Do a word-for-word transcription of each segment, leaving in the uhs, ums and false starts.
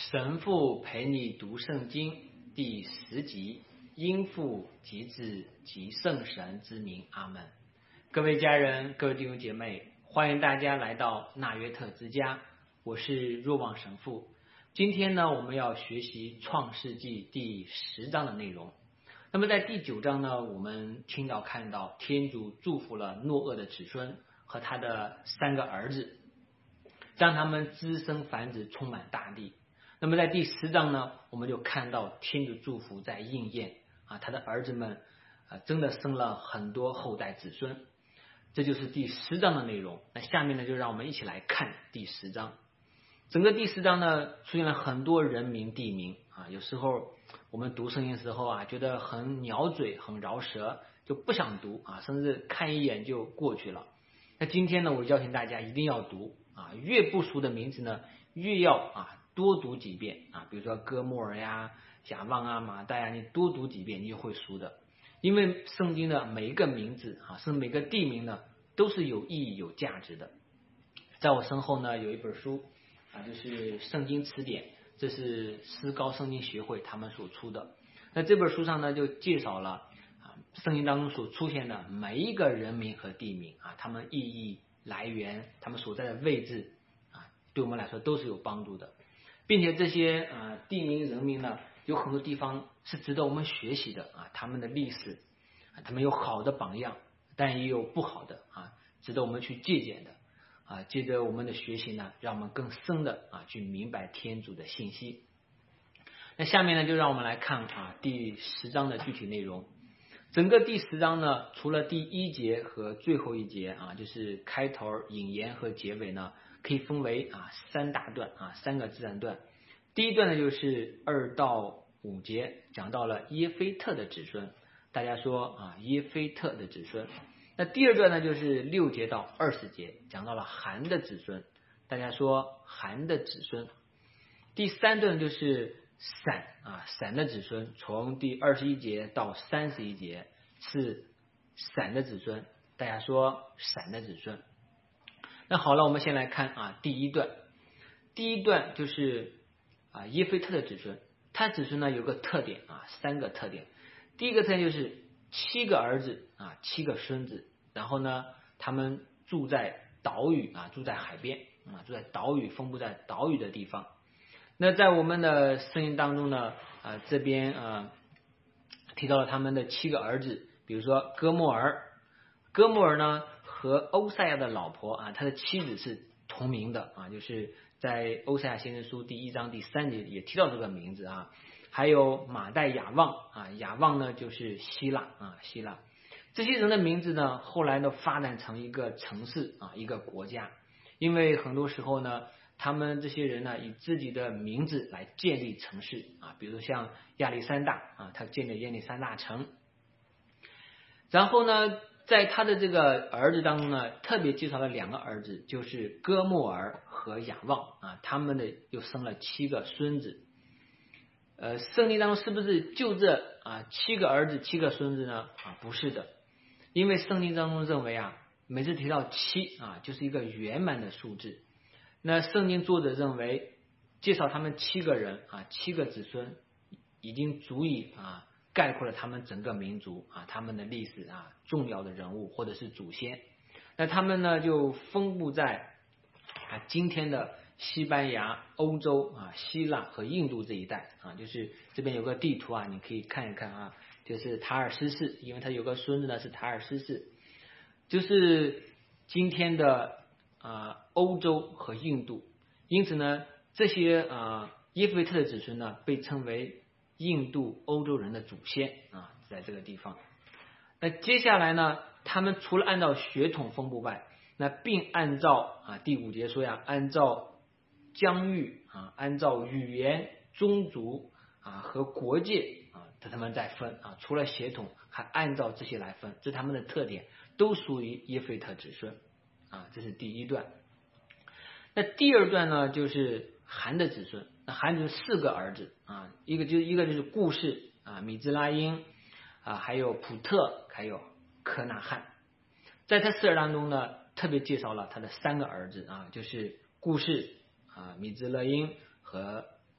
神父陪你读圣经第十集，因父及子及圣神之名，阿门。各位家人，各位弟兄姐妹，欢迎大家来到纳约特之家，我是若望神父。今天呢，我们要学习创世纪第十章的内容。那么在第九章呢，我们听到看到天主祝福了诺厄的子孙和他的三个儿子，让他们滋生繁殖，充满大地。那么在第十章呢，我们就看到天主祝福在应验啊，他的儿子们啊真的生了很多后代子孙，这就是第十章的内容。那下面呢，就让我们一起来看第十章。整个第十章呢，出现了很多人名地名啊，有时候我们读圣经的时候啊，觉得很鸟嘴，很饶舌，就不想读啊，甚至看一眼就过去了。那今天呢，我邀请大家一定要读啊，越不熟的名字呢，越要啊多读几遍啊，比如说哥莫尔呀、雅望啊、马代啊，你多读几遍，你就会熟的。因为圣经的每一个名字啊，甚至每个地名呢，都是有意义、有价值的。在我身后呢，有一本书啊，就是圣经词典，这是思高圣经学会他们所出的。那这本书上呢，就介绍了啊，圣经当中所出现的每一个人名和地名啊，他们意义来源，他们所在的位置啊，对我们来说都是有帮助的。并且这些呃地名人名呢，有很多地方是值得我们学习的啊，他们的历史啊，他们有好的榜样，但也有不好的啊，值得我们去借鉴的啊。借着我们的学习呢，让我们更深的啊去明白天主的信息。那下面呢，就让我们来看啊第十章的具体内容。整个第十章呢，除了第一节和最后一节啊，就是开头、引言和结尾呢，可以分为啊三大段啊三个自然段。第一段呢，就是二到五节，讲到了耶菲特的子孙，大家说啊耶菲特的子孙。那第二段呢，就是六节到二十节，讲到了含的子孙，大家说含的子孙。第三段就是闪啊闪的子孙，从第二十一节到三十一节是闪的子孙，大家说闪的子孙。那好了，我们先来看啊第一段。第一段就是啊耶菲特的子孙，他子孙呢有个特点啊三个特点。第一个特点就是七个儿子啊七个孙子，然后呢他们住在岛屿啊住在海边啊住在岛屿分布在岛屿的地方。那在我们的圣经当中呢，啊这边啊提到了他们的七个儿子，比如说哥莫尔，哥莫尔呢和欧赛亚的老婆啊，他的妻子是同名的啊，就是在欧赛亚先知书第一章第三节也提到这个名字啊。还有马代雅望啊，雅望呢就是希腊啊希腊。这些人的名字呢，后来呢发展成一个城市啊一个国家，因为很多时候呢。他们这些人呢，以自己的名字来建立城市啊，比如像亚历山大啊，他建立亚历山大城。然后呢，在他的这个儿子当中呢，特别介绍了两个儿子，就是哥莫尔和雅望啊，他们的又生了七个孙子。呃，圣经当中是不是就这啊七个儿子七个孙子呢？啊，不是的，因为圣经当中认为啊，每次提到七啊，就是一个圆满的数字。那圣经作者认为，介绍他们七个人啊，七个子孙，已经足以啊概括了他们整个民族啊，他们的历史啊，重要的人物或者是祖先。那他们呢，就分布在啊今天的西班牙、欧洲啊、希腊和印度这一带啊，就是这边有个地图啊，你可以看一看啊，就是塔尔斯市，因为他有个孙子呢是塔尔斯市，就是今天的。啊，欧洲和印度，因此呢，这些啊耶菲特的子孙呢，被称为印度欧洲人的祖先啊，在这个地方。那接下来呢，他们除了按照血统分布外，那并按照啊第五节说呀，按照疆域啊，按照语言、宗族啊和国界啊，他们再分啊，除了血统，还按照这些来分，这是他们的特点，都属于耶菲特子孙。啊，这是第一段。那第二段呢，就是含的子孙。那含就是四个儿子啊，一个就是一个就是故事啊，米兹拉因啊，还有普特，还有科纳汉。在他四儿当中呢，特别介绍了他的三个儿子啊，就是故事啊、米兹勒因和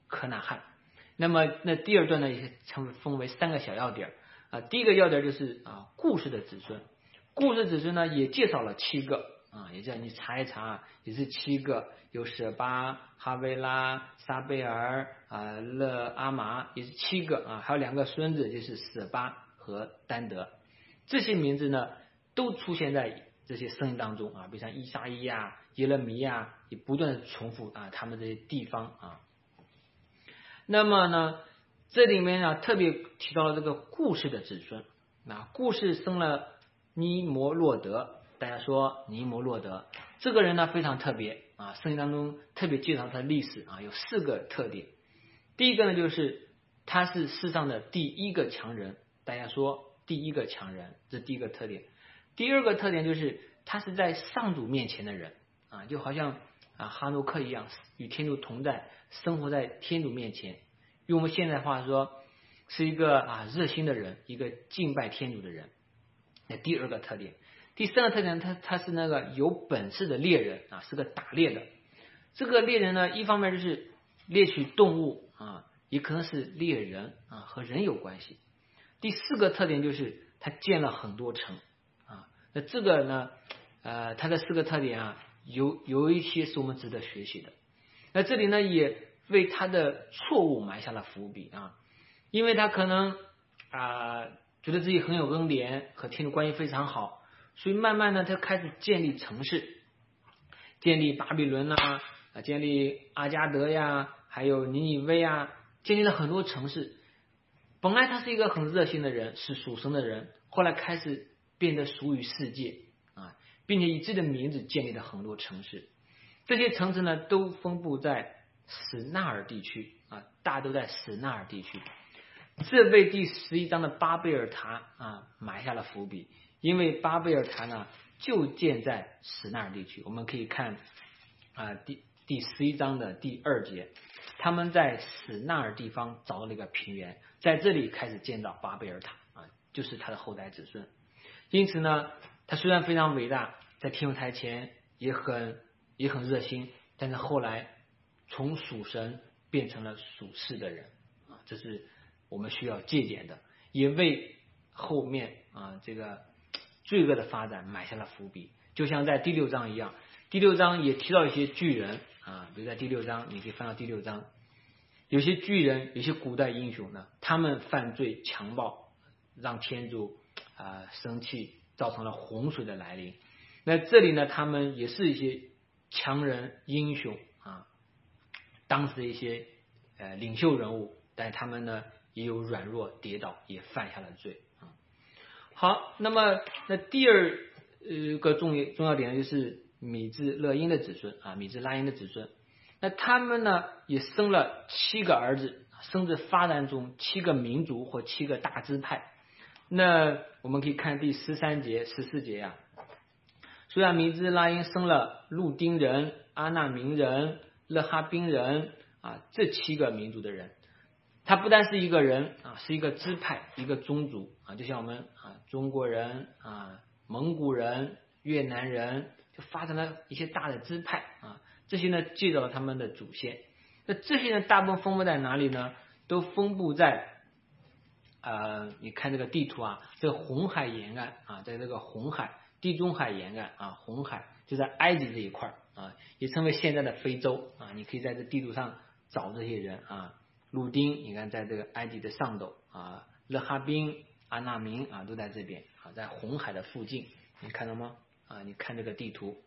科纳汉。那么那第二段呢也称分为三个小要点啊，第一个要点就是啊故事的子孙，故事子孙呢也介绍了七个啊，也叫你查一查，也是七个，有舍巴、哈维拉、撒贝尔啊、勒阿玛，也是七个啊，还有两个孙子就是舍巴和丹德，这些名字呢都出现在这些圣经当中啊，比如像以撒伊呀、耶勒米亚，也不断的重复啊他们这些地方啊。那么呢，这里面呢特别提到了这个故事的子孙，那故事生了尼摩洛德，大家说尼摩洛德这个人呢非常特别啊，圣经当中特别介绍他的历史啊，有四个特点。第一个呢就是他是世上的第一个强人，大家说第一个强人，这是第一个特点。第二个特点就是他是在上主面前的人啊，就好像啊哈诺克一样，与天主同在，生活在天主面前。用我们现在话说，是一个啊热心的人，一个敬拜天主的人。那第二个特点，第三个特点，他他是那个有本事的猎人啊，是个打猎的。这个猎人呢，一方面就是猎取动物啊，也可能是猎人啊，和人有关系。第四个特点就是他建了很多城啊，那这个呢，呃，他的四个特点啊，有有一些是我们值得学习的。那这里呢，也为他的错误埋下了伏笔啊，因为他可能啊、呃、觉得自己很有恩典，和天主关系非常好，所以慢慢的他开始建立城市，建立巴比伦呐、啊，建立阿加德呀，还有尼尼微啊，建立了很多城市。本来他是一个很热心的人，是属神的人，后来开始变得属于世界啊，并且以自己的名字建立了很多城市。这些城市呢，都分布在史纳尔地区啊，大都在史纳尔地区。这为第十一章的巴贝尔塔啊埋下了伏笔，因为巴贝尔塔呢就建在史纳尔地区。我们可以看啊第第十一章的第二节，他们在史纳尔地方找到了一个平原，在这里开始建造巴贝尔塔啊，就是他的后代子孙。因此呢，他虽然非常伟大，在天主台前也很也很热心，但是后来从属神变成了属世的人啊，这是我们需要借鉴的，也为后面啊这个罪恶的发展埋下了伏笔。就像在第六章一样，第六章也提到一些巨人啊，比如在第六章，你可以翻到第六章，有些巨人，有些古代英雄呢，他们犯罪强暴，让天主啊、呃、生气，造成了洪水的来临。那这里呢，他们也是一些强人英雄啊，当时的一些呃领袖人物，但他们呢也有软弱跌倒，也犯下了罪啊。好，那么那第二呃个重要重要点就是米兹勒因的子孙啊，米兹拉因的子孙。那他们呢也生了七个儿子，甚至发展中七个民族或七个大支派。那我们可以看第十三节、十四节呀、啊。虽然米兹拉因生了路丁人、阿纳明人、勒哈宾人啊这七个民族的人，他不单是一个人啊，是一个支派、一个宗族啊，就像我们啊中国人啊、蒙古人、越南人，就发展了一些大的支派啊。这些呢介绍了他们的祖先。那这些呢大部分分布在哪里呢？都分布在呃，你看这个地图啊，这个红海沿岸啊，在这个红海、地中海沿岸啊，红海就在埃及这一块啊，也称为现在的非洲啊。你可以在这地图上找这些人啊，路丁，你看在这个埃及的上斗啊，勒哈宾、阿纳明啊，都在这边啊，在红海的附近，你看到吗？啊，你看这个地图。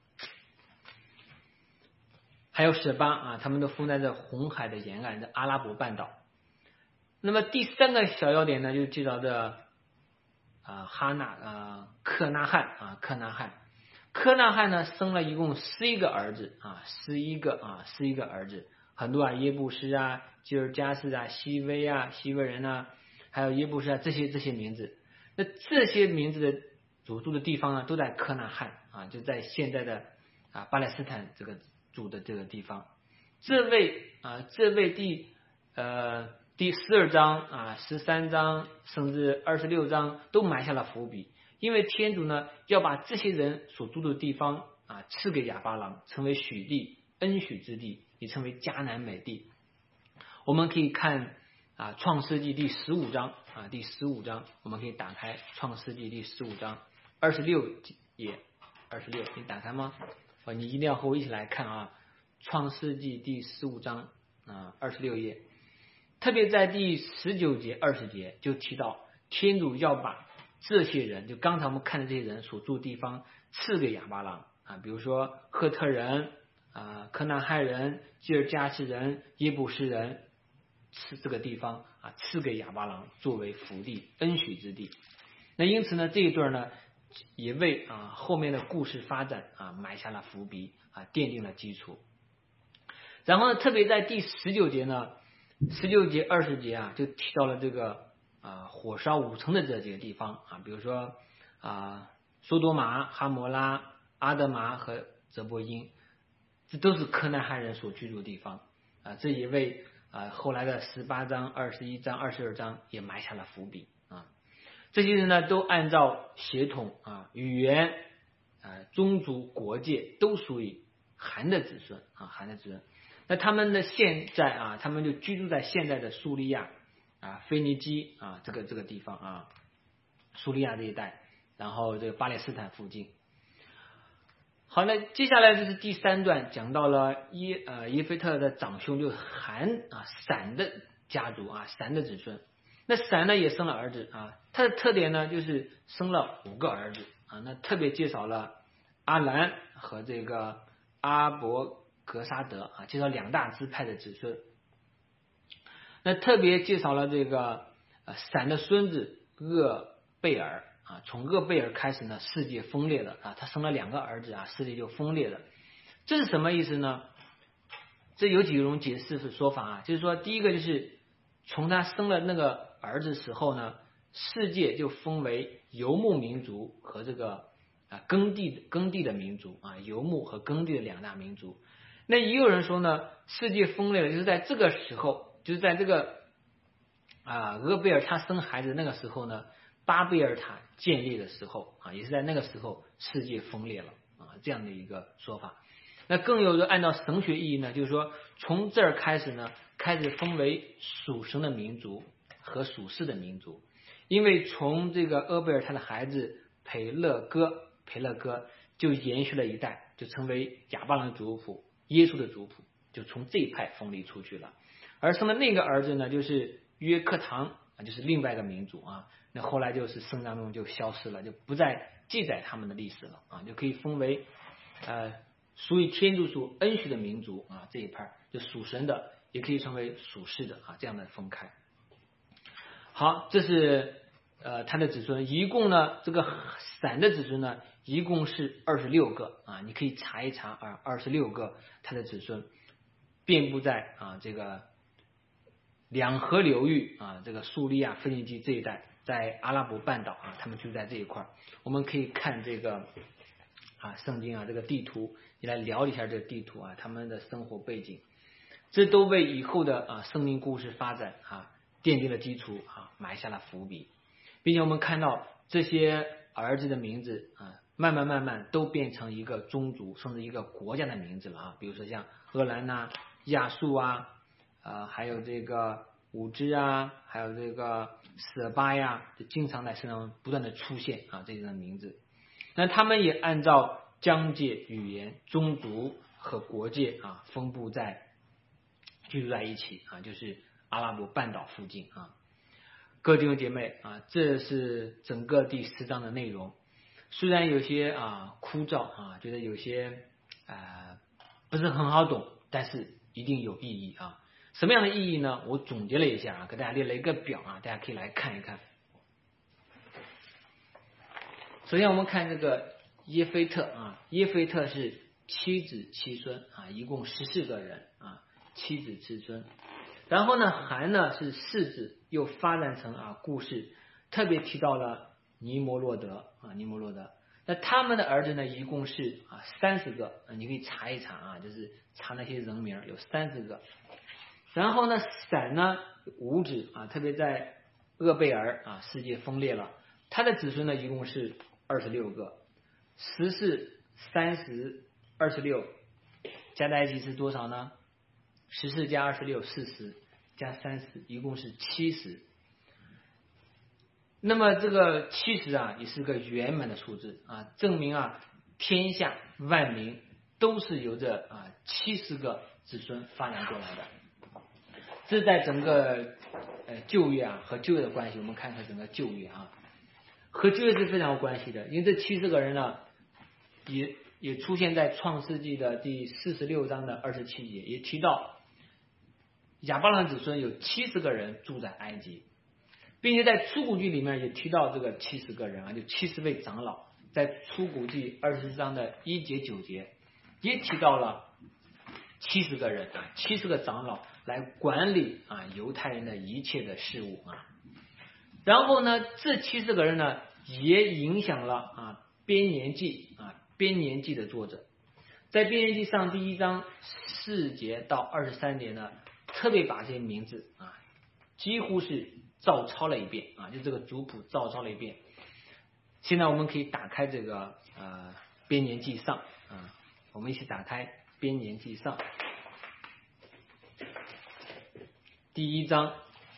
还有舍巴啊，他们都封在这红海的沿岸的阿拉伯半岛。那么第三个小要点呢，就介绍的啊哈纳啊克纳汉啊克纳汉，克纳汉呢生了一共十一个儿子啊十一个啊十一个儿子，很多啊耶布斯啊基尔加斯啊西威啊西威人啊，还有耶布斯啊这些这些名字。那这些名字的主住的地方呢，都在克纳汉啊，就在现在的啊巴勒斯坦这个住的这个地方。这位啊这位第呃第十二章啊十三章甚至二十六章都埋下了伏笔，因为天主呢要把这些人所住的地方啊赐给亚巴郎，成为许地恩许之地，也称为迦南美地。 我们可以看啊创世纪第十五章啊第十五章，我们可以打开创世纪第十五章二十六页，二十六，你打开吗？哦，你一定要和我一起来看啊，创世纪第十五章啊二十六页，特别在第十九节、二十节就提到天主要把这些人，就刚才我们看的这些人所住的地方赐给亚巴郎啊，比如说赫特人啊、科纳亥人、基尔加斯人、耶布斯人，赐这个地方啊赐给亚巴郎作为福地、恩许之地。那因此呢，这一段呢也为啊后面的故事发展啊埋下了伏笔啊，奠定了基础。然后呢，特别在第十九节呢，十九节、二十节啊，就提到了这个啊火烧五城的这几个地方啊，比如说啊索多玛、哈摩拉、阿德玛和泽波因，这都是科纳亥人所居住的地方啊，这也为啊后来的十八章、二十一章、二十二章也埋下了伏笔啊。这些人呢，都按照血统啊、语言啊、宗族、国界都属于含的子孙啊，含的子孙。那他们的现在啊，他们就居住在现在的苏利亚啊、腓尼基啊这个这个地方啊，苏利亚这一带，然后这个巴勒斯坦附近。好，那接下来就是第三段，讲到了耶呃耶菲特的长兄就含啊闪的家族啊，闪的子孙。那闪呢也生了儿子啊，他的特点呢就是生了五个儿子啊。那特别介绍了阿兰和这个阿伯格沙德啊，介绍两大支派的子孙。那特别介绍了这个呃闪的孙子厄贝尔啊，从厄贝尔开始呢，世界分裂了啊，他生了两个儿子啊，世界就分裂了。这是什么意思呢？这有几种解释和说法啊，就是说第一个就是从他生了那个儿子时候呢，世界就分为游牧民族和这个啊耕地耕地的民族啊，游牧和耕地的两大民族。那也有人说呢，世界分裂了，就是在这个时候，就是在这个啊厄贝尔他生孩子那个时候呢，巴贝尔塔建立的时候啊，也是在那个时候世界分裂了啊，这样的一个说法。那更有的按照神学意义呢，就是说从这儿开始呢，开始分为属神的民族和属世的民族，因为从这个厄贝尔他的孩子培勒哥，培勒哥就延续了一代，就成为亚巴郎的族谱，耶稣的族谱就从这一派分离出去了。而生的那个儿子呢，就是约克堂啊，就是另外一个民族啊。那后来就是圣经中就消失了，就不再记载他们的历史了啊，就可以分为呃属于天主属恩许的民族啊这一派，就属神的，也可以称为属世的啊，这样的分开。好，这是呃他的子孙，一共呢这个闪的子孙呢，一共是二十六个啊，你可以查一查啊，二十六个他的子孙，遍布在啊这个两河流域啊，这个苏利亚、腓尼基这一带，在阿拉伯半岛啊，他们就在这一块。我们可以看这个啊圣经啊这个地图，你来聊一下这个地图啊，他们的生活背景，这都为以后的啊生命故事发展啊奠定了基础啊，埋下了伏笔，并且我们看到这些儿子的名字啊，慢慢慢慢都变成一个宗族甚至一个国家的名字了啊，比如说像荷兰呐、亚述啊。呃，还有这个五支啊，还有这个舍巴呀，就经常在身上不断的出现啊，这些的名字。那他们也按照疆界、语言、宗族和国界啊，分布在居住在一起啊，就是阿拉伯半岛附近啊。各位弟兄姐妹啊，这是整个第十章的内容。虽然有些啊枯燥啊，觉得有些啊不是很好懂，但是一定有意义啊。什么样的意义呢？我总结了一下啊，给大家列了一个表啊，大家可以来看一看。首先我们看这个耶菲特啊，耶菲特是七子七孙啊，一共十四个人啊，七子七孙。然后呢，含呢是四子，又发展成啊故事，特别提到了尼摩洛德啊，尼摩洛德。那他们的儿子呢，一共是啊三十个，你可以查一查啊，就是查那些人名，有三十个。然后呢，闪呢五子啊，特别在厄贝尔啊，世界分裂了，他的子孙呢一共是二十六个，十四、三十、二十六，加在一起是多少呢？十四加二十六，四十， 加三十，一共是七十。那么这个七十啊，也是个圆满的数字啊，证明啊，天下万民都是由着啊七十个子孙发展过来的。这在整个呃旧约啊和旧约的关系，我们看看整个旧约啊，和旧约是非常有关系的，因为这七十个人呢，也也出现在创世纪的第四十六章的二十七节，也提到亚伯拉罕子孙有七十个人住在埃及。并且在出谷记里面也提到这个七十个人啊，就七十位长老，在出谷记二十四章的一节九节也提到了七十个人啊，七十个长老来管理啊犹太人的一切的事务啊。然后呢，这七十个人呢也影响了啊编年记啊编年记的作者，在编年记上第一章四节到二十三节呢，特别把这些名字啊几乎是照抄了一遍啊，就这个族谱照抄了一遍。现在我们可以打开这个呃编年记上啊，我们一起打开编年记上第一章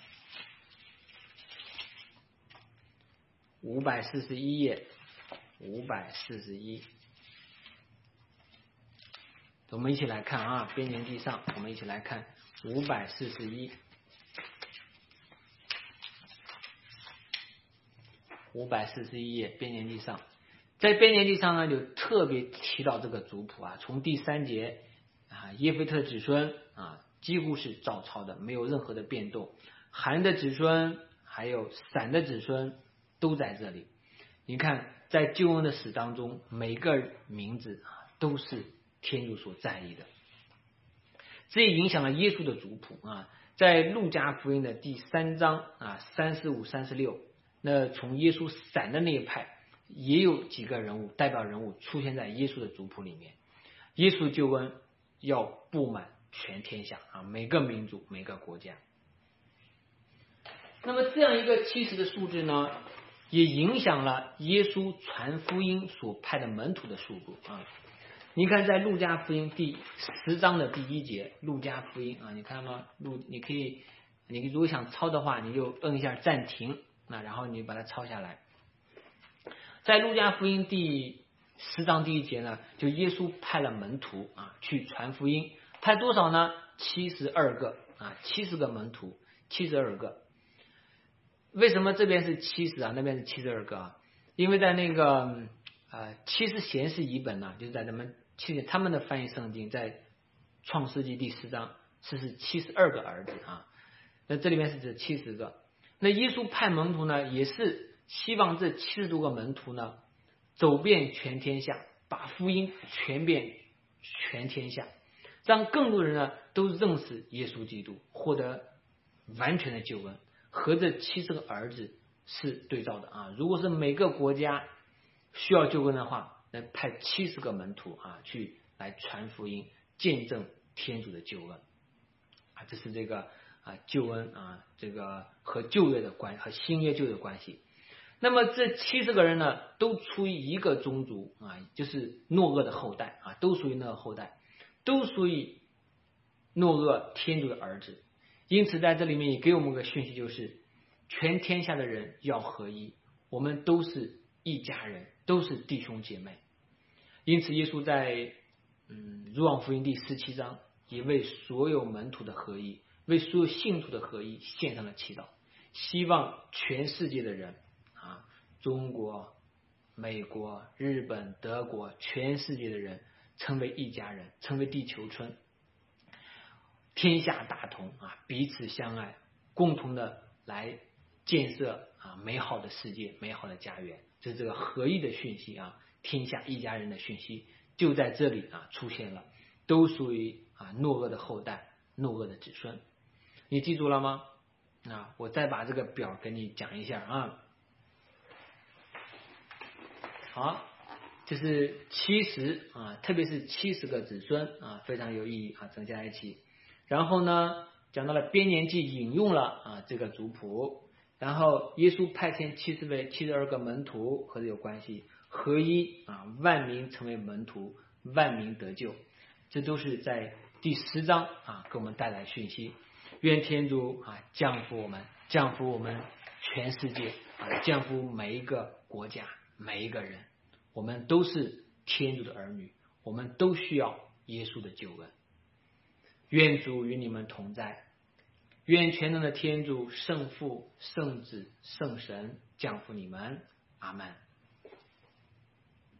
五百四十一页，五百四十一，我们一起来看啊，编年记上，我们一起来看五百四十一。五百四十一页编年记上，在编年记上呢，就特别提到这个族谱啊，从第三节啊，耶菲特子孙啊，几乎是照抄的，没有任何的变动。含的子孙还有闪的子孙都在这里。你看，在救恩的史当中，每个名字啊都是天主所在意的，这也影响了耶稣的族谱啊。在路加福音的第三章啊三十五、三十六。那从耶稣闪的那一派也有几个人物代表人物出现在耶稣的族谱里面。耶稣救恩要布满全天下啊，每个民族每个国家。那么这样一个七十的数字呢，也影响了耶稣传福音所派的门徒的速度啊。你看在路加福音第十章的第一节，路加福音啊，你看吗？路你可以你如果想抄的话，你就摁一下暂停，那然后你把它抄下来。在路加福音第十章第一节呢，就耶稣派了门徒啊去传福音，派多少呢？七十二个啊，七十个门徒，七十二个。为什么这边是七十啊，那边是七十二个啊？因为在那个呃七十贤士译本呢，就是在他们七十他们的翻译圣经，在创世纪第十章是是七十二个儿子啊，那这里面是指七十个。那耶稣派门徒呢，也是希望这七十多个门徒呢，走遍全天下，把福音传遍全天下，让更多人呢都认识耶稣基督，获得完全的救恩，和这七十个儿子是对照的啊。如果是每个国家需要救恩的话，那派七十个门徒啊去来传福音，见证天主的救恩啊，这是这个。啊，救恩啊，这个和旧约的关和新约旧约的关系。那么这七十个人呢，都出于一个宗族啊，就是诺厄的后代啊，都属于诺厄后代，都属于诺厄天主的儿子。因此在这里面也给我们个讯息，就是全天下的人要合一，我们都是一家人，都是弟兄姐妹。因此耶稣在嗯若望福音第十七章也为所有门徒的合一，为所有信徒的合一献上了祈祷，希望全世界的人啊，中国、美国、日本、德国，全世界的人成为一家人，成为地球村，天下大同啊，彼此相爱，共同的来建设啊美好的世界、美好的家园。这是这个合一的讯息啊，天下一家人的讯息就在这里啊出现了，都属于啊诺厄的后代，诺厄的子孙。你记住了吗？啊，我再把这个表给你讲一下啊。好，这是七十啊，特别是七十个子孙啊，非常有意义啊，整加在一起。然后呢，讲到了编年记引用了啊这个族谱，然后耶稣派遣七十位七十二个门徒和这有关系，合一啊，万民成为门徒，万民得救，这都是在第十章啊，给我们带来讯息。愿天主啊降福我们，降福我们全世界啊，降福每一个国家，每一个人。我们都是天主的儿女，我们都需要耶稣的救恩。愿主与你们同在，愿全能的天主圣父、圣子、圣神降福你们。阿们。